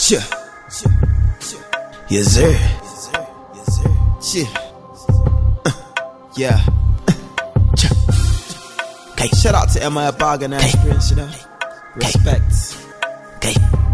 Yes, sir. Yeah. Okay. Shout out to Emma Bargain Experience, you know. Respect. Okay.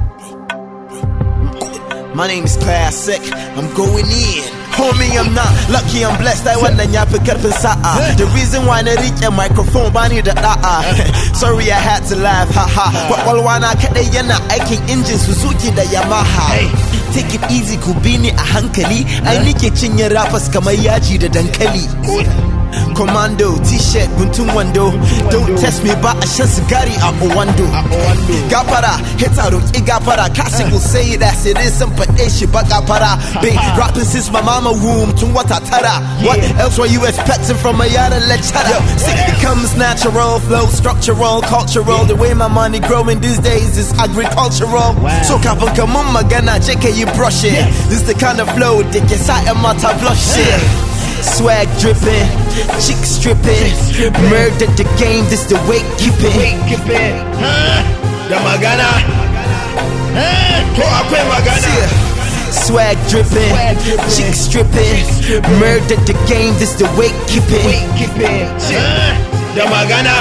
My name is Classic. I'm going in. Homie, I'm not lucky, I'm blessed. I want to pick up the reason why I reach a microphone, bunny the sorry, I had to laugh, haha. But all one I can engine Suzuki the Yamaha. Take it easy, Kubini a hankali. I need to change your rappers, Kamayaji the Dankali. Commando, t-shirt, buntum wando. Don't test me, but I shall sigari a wando. Gapara, hit out of Igapara. Classic will say it as it is, some padeshi, but Gapara. Been rapping since my mama womb to what I tara. What else were you expecting from a yada lecturer? See, it comes natural, flow, structural, cultural. The way my money growing these days is agricultural. So, Kappa, come on, Magana, check you brush it. This the kind of flow that gets out of my blush shit. Swag dripping, chick stripping, murder the game, this the weight keeping. The Magana, swag dripping, chick stripping, murder the game, this the weight keeping. The Magana,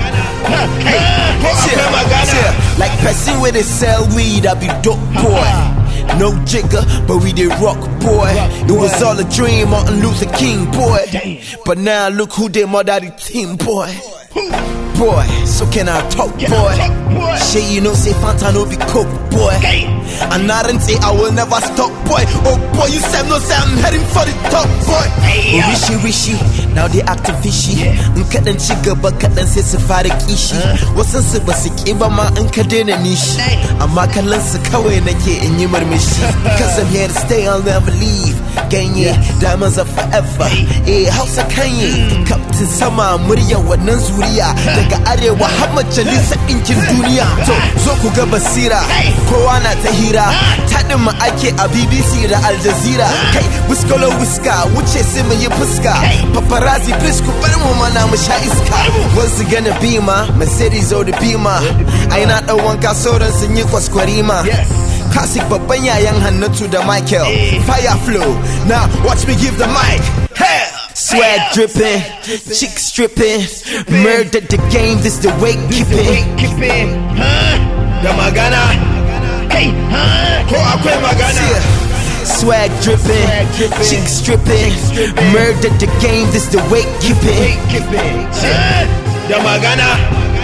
like person with a sell weed, I be dope boy. No jigger, but we did rock, boy. It was all a dream, Martin Luther King, boy. But now look who did more daddy team, boy. Boy, so can I talk, boy? Shit, you know, say Fanta no be coke, boy. And I didn't say I will never stop, boy. Oh boy, you said no, say I'm heading for the top, boy. Oh, rishi, now they acting fishy. Cut and chigga, but cut and say safari kishi. What's a sibasic, Ibama and Kadena niche. I'm a kalansa kawe nake in your mission. Cause I'm here to stay, I'll never leave. Ganye, diamonds are forever. Eh, house of Kanye. Captain Sama, Muria, Wananzuria. Daga arewa har majalisa ɗinkin duniya. To zo ku ga basira, kowa na ta hira. Taɗin mu ake a BBC da Al Jazeera. Kai wiskolo wiska, wuce sai mu yi fuska. Paparazzi please ku bar mu mana mu sha iska. What's it gonna be ma? Mercedes or the Beamer. Ai na ɗau wanka sauran sun yi kwaskwarima. Classic babban yayan Hannatu da Michael. Fire flow, now watch me give the mic. Hey! Swag dripping, chick stripping, murder the game, this the weight keeping. The Magana, swag dripping, chick stripping, murder the game, this the weight keeping. The Magana,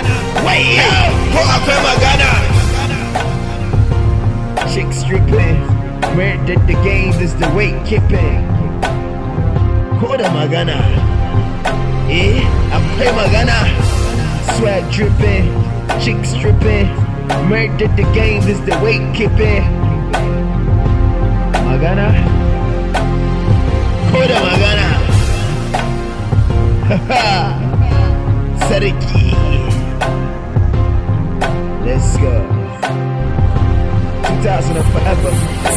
chick stripping, murder the game, this the weight keeping. Koda Magana, I'm play Magana. Swag dripping, chick stripping, murder the game, this the weight keeping. Magana, Koda Magana, Sadiki. Let's go. 2000 forever.